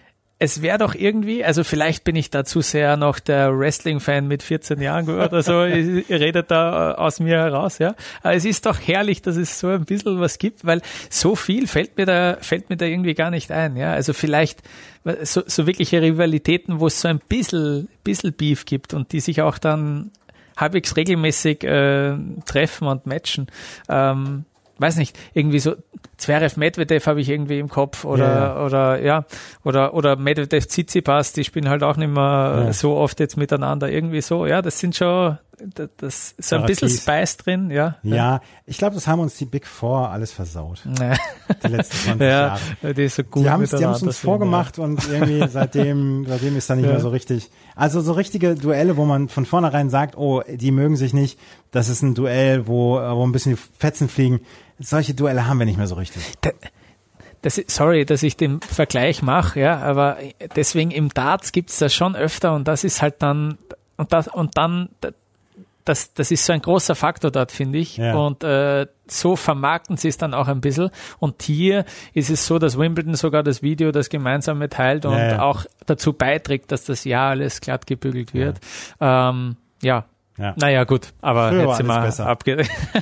es wäre doch irgendwie, also vielleicht bin ich da zu sehr noch der Wrestling-Fan mit vierzehn Jahren oder so, ihr redet da aus mir heraus, ja. Aber es ist doch herrlich, dass es so ein bisschen was gibt, weil so viel fällt mir da, fällt mir da irgendwie gar nicht ein, ja. Also vielleicht so, so wirkliche Rivalitäten, wo es so ein bisschen, bisschen Beef gibt und die sich auch dann halbwegs regelmäßig äh, treffen und matchen. Ähm, weiß nicht, irgendwie so Zverev Medvedev habe ich irgendwie im Kopf oder yeah. oder ja oder oder Medvedev Tsitsipas, die spielen halt auch nicht mehr yeah. so oft jetzt miteinander, irgendwie so, ja, das sind schon das, das ist so ein bisschen Spice drin, ja. Ja, ich glaube, das haben uns die Big Four alles versaut. Ja. Die letzten zwanzig ja, Jahre. Die ist so gut die haben es uns finden, vorgemacht ja. und irgendwie seitdem seitdem ist da nicht ja. mehr so richtig. Also so richtige Duelle, wo man von vornherein sagt, oh, die mögen sich nicht, das ist ein Duell, wo wo ein bisschen die Fetzen fliegen. Solche Duelle haben wir nicht mehr so richtig. Da, das ist, sorry, dass ich den Vergleich mache, ja, aber deswegen im Darts gibt's das schon öfter und das ist halt dann, und das, und dann, das, das ist so ein großer Faktor dort, finde ich. Ja. Und äh, so vermarkten sie es dann auch ein bisschen. Und hier ist es so, dass Wimbledon sogar das Video, das gemeinsame teilt und ja, ja. auch dazu beiträgt, dass das Jahr alles glatt gebügelt wird. Ja. Ähm, ja. Ja. Naja, gut, aber Früher jetzt sind wir abge...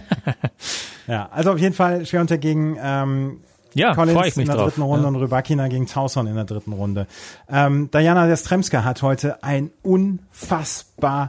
ja, also auf jeden Fall Schwiontek gegen ähm, ja, Collins ich mich in der drauf. dritten Runde ja. und Rybakina gegen Tauson in der dritten Runde. Ähm, Diana Jastremska hat heute ein unfassbar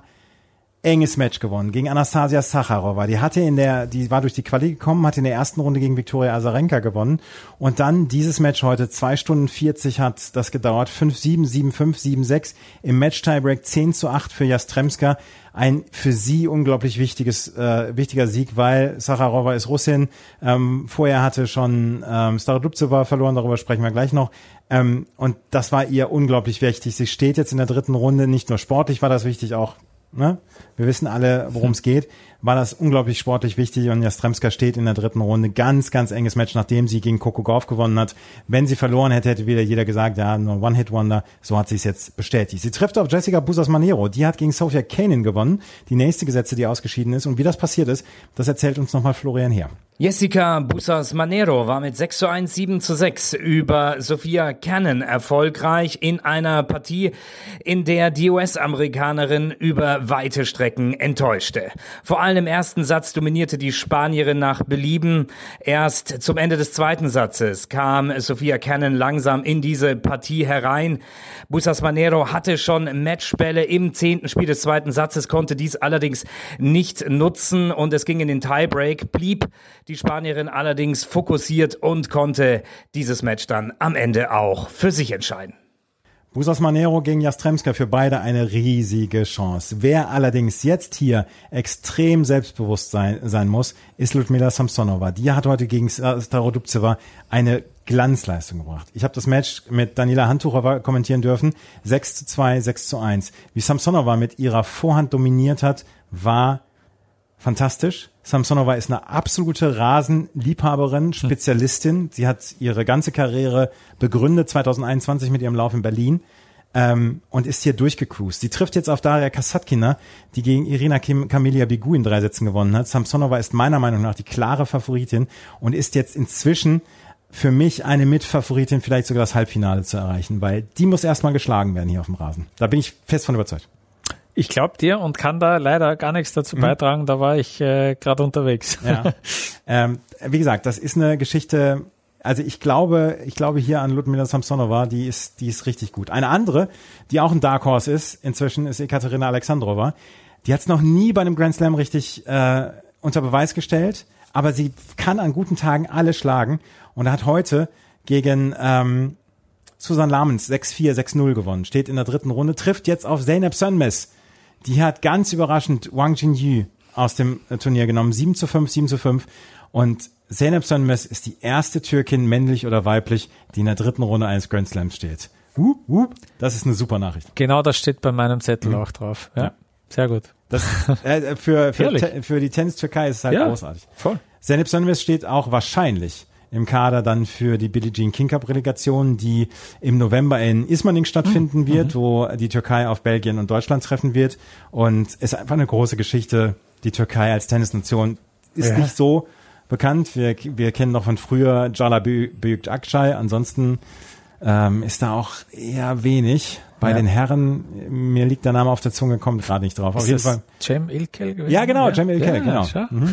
enges Match gewonnen gegen Anastasia Sacharowa. Die hatte in der, die war durch die Quali gekommen, hat in der ersten Runde gegen Viktoria Azarenka gewonnen und dann dieses Match heute, zwei Stunden vierzig hat das gedauert, fünf sieben, sieben fünf, sieben sechs, im Match-Tiebreak zehn zu acht für Jastremska. Ein für sie unglaublich wichtiges, äh, wichtiger Sieg, weil Sacharowa ist Russin. Ähm, vorher hatte schon ähm, Starodubtseva verloren, darüber sprechen wir gleich noch. Ähm, und das war ihr unglaublich wichtig. Sie steht jetzt in der dritten Runde, nicht nur sportlich war das wichtig, auch Ne? Wir wissen alle, worum es geht, war das unglaublich sportlich wichtig und Jastremska steht in der dritten Runde. Ganz, ganz enges Match, nachdem sie gegen Coco Gauff gewonnen hat. Wenn sie verloren hätte, hätte wieder jeder gesagt, ja, nur One-Hit-Wonder. So hat sie es jetzt bestätigt. Sie trifft auf Jessica Busas-Manero. Die hat gegen Sofia Kenin gewonnen. Die nächste Gesetze, die ausgeschieden ist. Und wie das passiert ist, das erzählt uns nochmal Florian Heer. Jessica Busas-Manero war mit sechs zu eins, sieben zu sechs über Sofia Kenin erfolgreich in einer Partie, in der die U S-Amerikanerin über weite Strecken enttäuschte. Vor allem im ersten Satz dominierte die Spanierin nach Belieben. Erst zum Ende des zweiten Satzes kam Sofia Kenin langsam in diese Partie herein. Busas-Manero hatte schon Matchbälle im zehnten Spiel des zweiten Satzes, konnte dies allerdings nicht nutzen und es ging in den Tiebreak, blieb die Spanierin allerdings fokussiert und konnte dieses Match dann am Ende auch für sich entscheiden. Busas-Manero gegen Jastremska, für beide eine riesige Chance. Wer allerdings jetzt hier extrem selbstbewusst sein, sein muss, ist Ludmila Samsonova. Die hat heute gegen Starodubtseva eine Glanzleistung gebracht. Ich habe das Match mit Daniela Hantuchova kommentieren dürfen. sechs zu zwei, sechs zu eins. Wie Samsonova mit ihrer Vorhand dominiert hat, war fantastisch. Samsonova ist eine absolute Rasenliebhaberin, Spezialistin. Sie hat ihre ganze Karriere begründet, zwanzig einundzwanzig mit ihrem Lauf in Berlin, ähm, und ist hier durchgecruised. Sie trifft jetzt auf Daria Kasatkina, die gegen Irina Camelia Begu in drei Sätzen gewonnen hat. Samsonova ist meiner Meinung nach die klare Favoritin und ist jetzt inzwischen für mich eine Mitfavoritin, vielleicht sogar das Halbfinale zu erreichen, weil die muss erstmal geschlagen werden hier auf dem Rasen. Da bin ich fest von überzeugt. Ich glaube dir und kann da leider gar nichts dazu mhm. beitragen, da war ich äh, gerade unterwegs. Ja. ähm, wie gesagt, das ist eine Geschichte, also ich glaube, ich glaube hier an Ludmila Samsonova, die ist, die ist richtig gut. Eine andere, die auch ein Dark Horse ist, inzwischen ist Ekaterina Alexandrova. Die hat es noch nie bei einem Grand Slam richtig äh, unter Beweis gestellt, aber sie kann an guten Tagen alle schlagen und hat heute gegen ähm, Susan Lamens sechs vier, sechs null gewonnen, steht in der dritten Runde, trifft jetzt auf Zeynep Sönmez. Die hat ganz überraschend Wang Jinyu aus dem Turnier genommen. sieben zu fünf, sieben zu fünf. Und Zeynep Sönmez ist die erste Türkin, männlich oder weiblich, die in der dritten Runde eines Grand Slams steht. Wup, wup. Das ist eine super Nachricht. Genau, das steht bei meinem Zettel mhm. auch drauf. Ja, ja. Sehr gut. Das, äh, für, für, te, für die Tennis-Türkei ist es halt ja, großartig. Voll. Zeynep Sönmez steht auch wahrscheinlich im Kader dann für die Billie Jean King Cup Relegation, die im November in Ismaning stattfinden mhm. wird, wo die Türkei auf Belgien und Deutschland treffen wird. Und es ist einfach eine große Geschichte. Die Türkei als Tennisnation ist ja. nicht so bekannt. Wir, wir kennen noch von früher Jala Büyük Akçay. Ansonsten ähm, ist da auch eher wenig. Bei ja. den Herren, mir liegt der Name auf der Zunge, kommt gerade nicht drauf. Ist auf jeden Fall. Cem İlkel gewesen? Ja, genau, Cem İlkel, ja, genau. Mhm.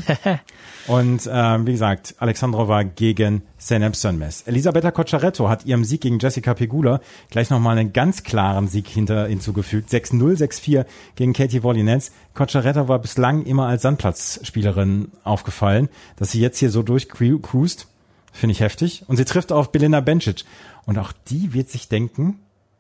Und ähm, wie gesagt, Alexandrova gegen Zeynep Sönmez. Elisabetta Cocciaretto hat ihrem Sieg gegen Jessica Pegula gleich nochmal einen ganz klaren Sieg hinter hinzugefügt. sechs null, sechs vier gegen Katie Volinets. Cocciaretto war bislang immer als Sandplatzspielerin aufgefallen. Dass sie jetzt hier so durchcruist, finde ich heftig. Und sie trifft auf Belinda Bencic. Und auch die wird sich denken,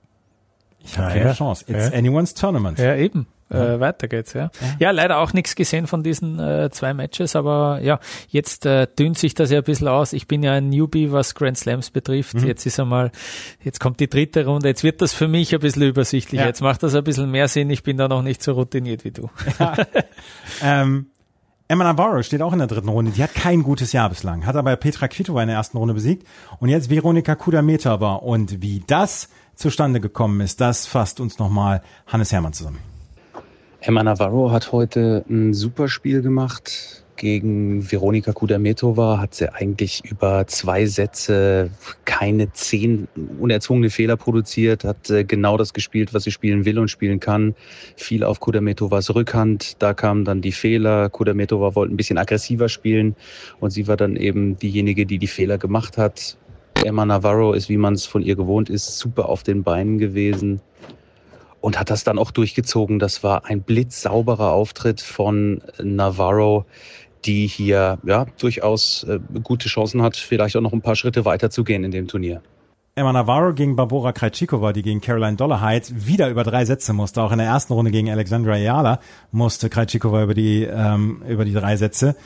ich habe ja, keine ja. Chance. It's ja. anyone's tournament. Ja, eben. Ja. Äh, weiter geht's, ja. ja. Ja, leider auch nichts gesehen von diesen äh, zwei Matches, aber ja, jetzt äh, dünnt sich das ja ein bisschen aus. Ich bin ja ein Newbie, was Grand Slams betrifft. Mhm. Jetzt ist einmal, jetzt kommt die dritte Runde. Jetzt wird das für mich ein bisschen übersichtlicher. Ja. Jetzt macht das ein bisschen mehr Sinn. Ich bin da noch nicht so routiniert wie du. Ja. ähm, Emma Navarro steht auch in der dritten Runde. Die hat kein gutes Jahr bislang. Hat aber Petra Kvitova in der ersten Runde besiegt. Und jetzt Veronika Kudermetova. Und wie das zustande gekommen ist, das fasst uns nochmal Hannes Hermann zusammen. Emma Navarro hat heute ein super Spiel gemacht. Gegen Veronika Kudermetova hat sie eigentlich über zwei Sätze keine zehn unerzwungene Fehler produziert, hat genau das gespielt, was sie spielen will und spielen kann. Viel auf Kudermetovas Rückhand, da kamen dann die Fehler. Kudermetova wollte ein bisschen aggressiver spielen und sie war dann eben diejenige, die die Fehler gemacht hat. Emma Navarro ist, wie man es von ihr gewohnt ist, super auf den Beinen gewesen. Und hat das dann auch durchgezogen. Das war ein blitzsauberer Auftritt von Navarro, die hier ja durchaus äh, gute Chancen hat, vielleicht auch noch ein paar Schritte weiter zu gehen in dem Turnier. Emma Navarro gegen Barbora Krejcikova, die gegen Caroline Dollarhide wieder über drei Sätze musste. Auch in der ersten Runde gegen Alexandra Ayala musste Krejcikova über die ähm, über die drei Sätze.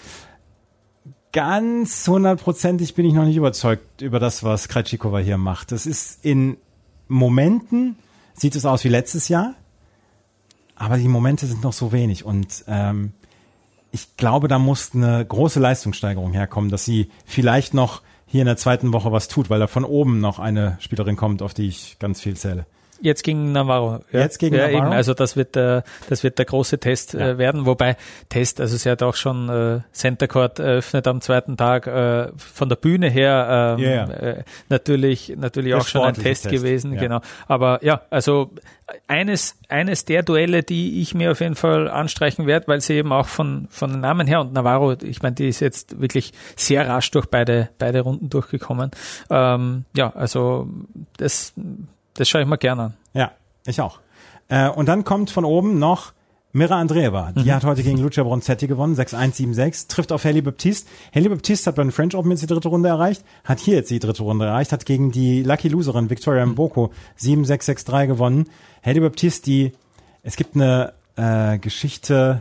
Ganz hundertprozentig bin ich noch nicht überzeugt über das, was Krejcikova hier macht. Das ist in Momenten sieht es aus wie letztes Jahr, aber die Momente sind noch so wenig und ähm, ich glaube, da muss eine große Leistungssteigerung herkommen, dass sie vielleicht noch hier in der zweiten Woche was tut, weil da von oben noch eine Spielerin kommt, auf die ich ganz viel zähle. Jetzt gegen Navarro. Ja. Jetzt gegen ja, Navarro. Eben. Also das wird der, das wird der große Test ja. äh, werden. Wobei Test, also sie hat auch schon äh, Center Court eröffnet am zweiten Tag. Äh, von der Bühne her ähm, yeah. äh, natürlich, natürlich der auch schon ein Test, Test. gewesen. Ja. Genau. Aber ja, also eines, eines der Duelle, die ich mir auf jeden Fall anstreichen werde, weil sie eben auch von, von den Namen her und Navarro, ich meine, die ist jetzt wirklich sehr rasch durch beide, beide Runden durchgekommen. Ähm, ja, also das, Das schaue ich mir gerne an. Ja, ich auch. Äh, und dann kommt von oben noch Mira Andreeva. Die mhm. hat heute gegen Lucia Bronzetti gewonnen, sechs eins, sieben sechs, trifft auf Hailey Baptiste. Hailey Baptiste hat bei den French Open jetzt die dritte Runde erreicht, hat hier jetzt die dritte Runde erreicht, hat gegen die Lucky Loserin Victoria Mboko sieben sechs, sechs drei gewonnen. Hailey Baptiste, die, es gibt eine äh, Geschichte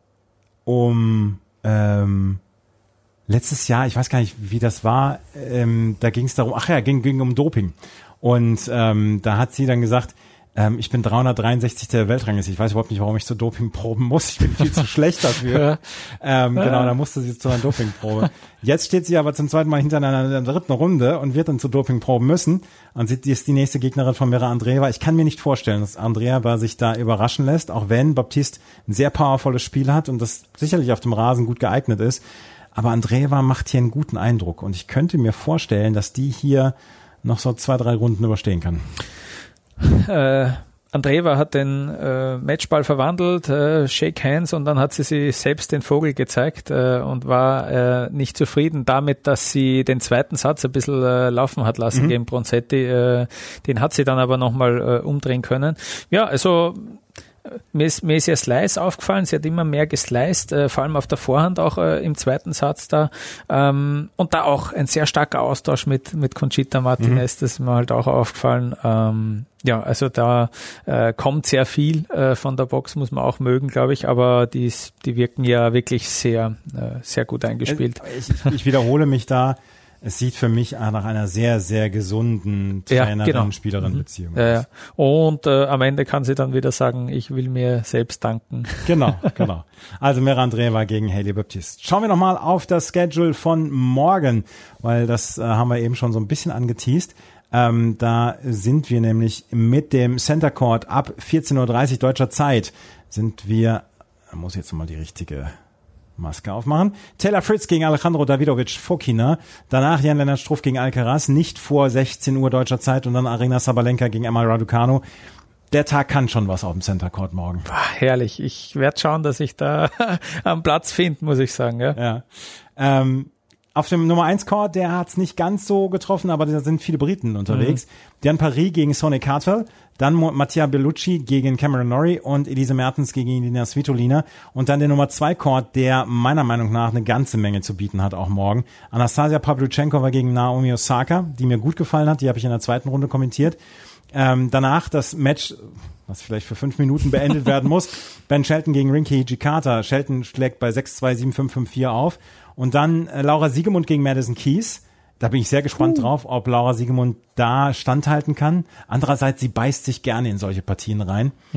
um ähm, letztes Jahr, ich weiß gar nicht, wie das war, ähm, da ging es darum, ach ja, ging, ging um Doping. Und ähm, da hat sie dann gesagt, ähm, ich bin dreihundertdreiundsechzig der Weltrangliste. Ich weiß überhaupt nicht, warum ich zur Dopingproben muss. Ich bin viel zu schlecht dafür. ähm, genau, da musste sie zu einer Dopingprobe. Jetzt steht sie aber zum zweiten Mal hintereinander in der dritten Runde und wird dann zur Dopingproben müssen. Und sie ist die nächste Gegnerin von Mira Andreeva. Ich kann mir nicht vorstellen, dass Andreeva sich da überraschen lässt, auch wenn Baptiste ein sehr powervolles Spiel hat und das sicherlich auf dem Rasen gut geeignet ist. Aber Andreeva macht hier einen guten Eindruck. Und ich könnte mir vorstellen, dass die hier noch so zwei, drei Runden überstehen kann. Äh, Andreeva hat den äh, Matchball verwandelt, äh, Shake Hands, und dann hat sie sich selbst den Vogel gezeigt äh, und war äh, nicht zufrieden damit, dass sie den zweiten Satz ein bisschen äh, laufen hat lassen mhm. gegen Bronzetti. Äh, den hat sie dann aber nochmal äh, umdrehen können. Ja, also Mir ist, mir ist ihr Slice aufgefallen, sie hat immer mehr gesliced, äh, vor allem auf der Vorhand auch äh, im zweiten Satz da. Ähm, und da auch ein sehr starker Austausch mit, mit Conchita Martinez, mhm. das ist mir halt auch aufgefallen. Ähm, ja, also da äh, kommt sehr viel äh, von der Box, muss man auch mögen, glaube ich, aber die, die wirken ja wirklich sehr, äh, sehr gut eingespielt. Ich, ich, ich wiederhole mich da. Es sieht für mich nach einer sehr, sehr gesunden Trainerin-Spielerin-Beziehung ja, genau. aus. Ja, ja. Und äh, am Ende kann sie dann wieder sagen, ich will mir selbst danken. Genau, genau. Also Mira Andreeva gegen Hailey Baptiste. Schauen wir nochmal auf das Schedule von morgen, weil das äh, haben wir eben schon so ein bisschen angeteast. Ähm, da sind wir nämlich mit dem Center Court ab vierzehn Uhr dreißig deutscher Zeit sind wir, da muss ich jetzt mal die richtige Maske aufmachen. Taylor Fritz gegen Alejandro Davidovic Fokina. Danach Jan-Lennart Struff gegen Alcaraz. Nicht vor sechzehn Uhr deutscher Zeit. Und dann Aryna Sabalenka gegen Emma Raducanu. Der Tag kann schon was auf dem Center Court morgen. Boah, herrlich. Ich werde schauen, dass ich da am Platz finde, muss ich sagen. Ja. ja. Ähm, auf dem Nummer eins Court, der hat es nicht ganz so getroffen, aber da sind viele Briten unterwegs. Mhm. Diane Paris gegen Sonic Hartwell. Dann Mattia Bellucci gegen Cameron Norrie und Elise Mertens gegen Elina Svitolina. Und dann der Nummer zwei Court, der meiner Meinung nach eine ganze Menge zu bieten hat, auch morgen. Anastasia Pavlyuchenkova gegen Naomi Osaka, die mir gut gefallen hat. Die habe ich in der zweiten Runde kommentiert. Ähm, danach das Match, was vielleicht für fünf Minuten beendet werden muss. Ben Shelton gegen Rinky Hijikata. Shelton schlägt bei sechs zwei, sieben fünf, fünf vier auf. Und dann äh, Laura Siegemund gegen Madison Keys. Da bin ich sehr gespannt uh. drauf, ob Laura Siegemund da standhalten kann. Andererseits, sie beißt sich gerne in solche Partien rein. Mhm.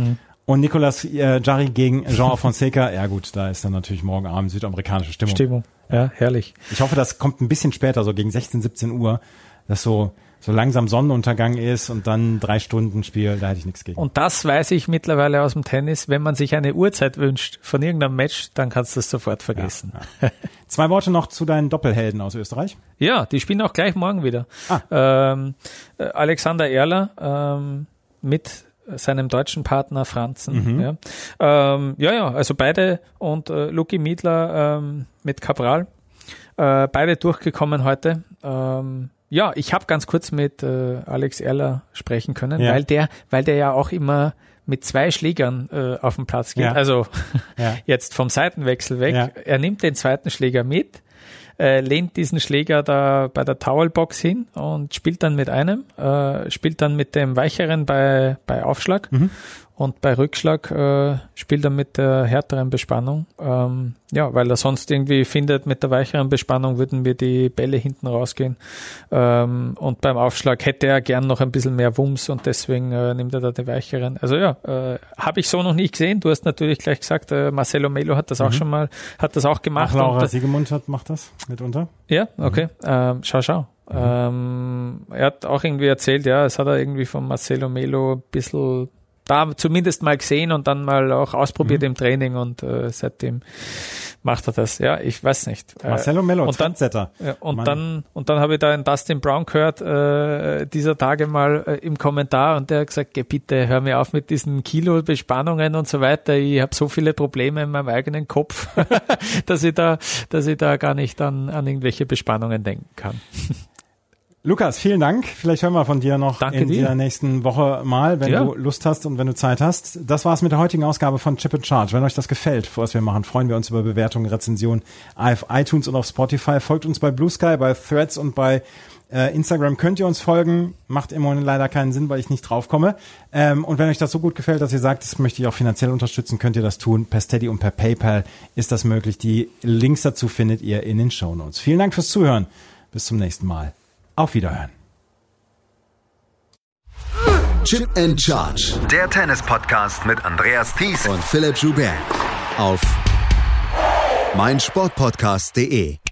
Und Nicolas äh, Jarry gegen João Fonseca. Ja gut, da ist dann natürlich morgen Abend südamerikanische Stimmung. Stimmung, ja, herrlich. Ich hoffe, das kommt ein bisschen später, so gegen sechzehn, siebzehn Uhr, dass so so langsam Sonnenuntergang ist und dann drei Stunden Spiel, da hätte ich nichts gegen. Und das weiß ich mittlerweile aus dem Tennis, wenn man sich eine Uhrzeit wünscht von irgendeinem Match, dann kannst du es sofort vergessen. Ja, ja. Zwei Worte noch zu deinen Doppelhelden aus Österreich. Ja, die spielen auch gleich morgen wieder. Ah. Ähm, Alexander Erler ähm, mit seinem deutschen Partner Franzen. Mhm. Ja. Ähm, ja, ja, also beide und äh, Luki Miedler ähm, mit Cabral. Äh, beide durchgekommen heute. Ähm, Ja, ich habe ganz kurz mit äh, Alex Erler sprechen können, ja. weil der, weil der ja auch immer mit zwei Schlägern äh, auf den Platz geht. Ja. Also ja. jetzt vom Seitenwechsel weg. Ja. Er nimmt den zweiten Schläger mit, äh, lehnt diesen Schläger da bei der Towelbox hin und spielt dann mit einem, äh, spielt dann mit dem weicheren bei bei Aufschlag. Mhm. Und bei Rückschlag äh, spielt er mit der härteren Bespannung. Ähm, ja, weil er sonst irgendwie findet, mit der weicheren Bespannung würden mir die Bälle hinten rausgehen. Ähm, und beim Aufschlag hätte er gern noch ein bisschen mehr Wumms und deswegen äh, nimmt er da die weicheren. Also ja, äh, habe ich so noch nicht gesehen. Du hast natürlich gleich gesagt, äh, Marcelo Melo hat das mhm. auch schon mal, hat das auch gemacht. Ach, Laura und, Siegemund hat, macht das mitunter. Ja, okay. Mhm. Ähm, schau, schau. Mhm. Ähm, er hat auch irgendwie erzählt, ja, es hat er irgendwie von Marcelo Melo ein bisschen da zumindest mal gesehen und dann mal auch ausprobiert mhm. im Training und äh, seitdem macht er das. Ja, ich weiß nicht. Marcelo Melo, und dann, Trendsetter. Ja, und Mann. dann und dann habe ich da einen Dustin Brown gehört äh, dieser Tage mal äh, im Kommentar und der hat gesagt, geh bitte, hör mir auf mit diesen Kilo-Bespannungen und so weiter. Ich habe so viele Probleme in meinem eigenen Kopf, dass ich da, dass ich da gar nicht an, an irgendwelche Bespannungen denken kann. Lukas, vielen Dank. Vielleicht hören wir von dir noch Danke in dir. der nächsten Woche mal, wenn ja. du Lust hast und wenn du Zeit hast. Das war's mit der heutigen Ausgabe von Chip and Charge. Wenn euch das gefällt, was wir machen, freuen wir uns über Bewertungen, Rezensionen auf iTunes und auf Spotify. Folgt uns bei Blue Sky, bei Threads und bei äh, Instagram. Könnt ihr uns folgen. Macht im Moment leider keinen Sinn, weil ich nicht draufkomme. Ähm, und wenn euch das so gut gefällt, dass ihr sagt, das möchte ich auch finanziell unterstützen, könnt ihr das tun. Per Steady und per PayPal ist das möglich. Die Links dazu findet ihr in den Shownotes. Vielen Dank fürs Zuhören. Bis zum nächsten Mal. Auf Wiederhören. Chip and Charge. Der Tennis-Podcast mit Andreas Thies und Philipp Joubert auf meinsportpodcast punkt de.